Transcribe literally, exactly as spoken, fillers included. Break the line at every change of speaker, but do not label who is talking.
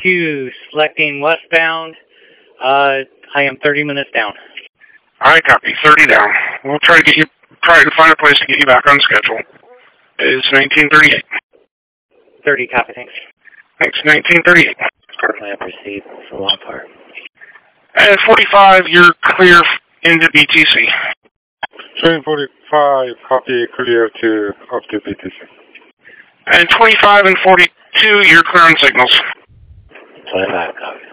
two, selecting westbound. Uh, I am thirty minutes down.
All right, copy. thirty down. We'll try to get you, try to find a place to get you back on schedule. It's nineteen thirty-eight.
thirty, copy, thanks.
Thanks, nineteen thirty-eight.
I proceed for long part.
And forty-five, you're clear into B T C.
Train forty-five, copy, clear to up to B T C.
And twenty-five and forty-two, you're clear on signals.
twenty-five, copy.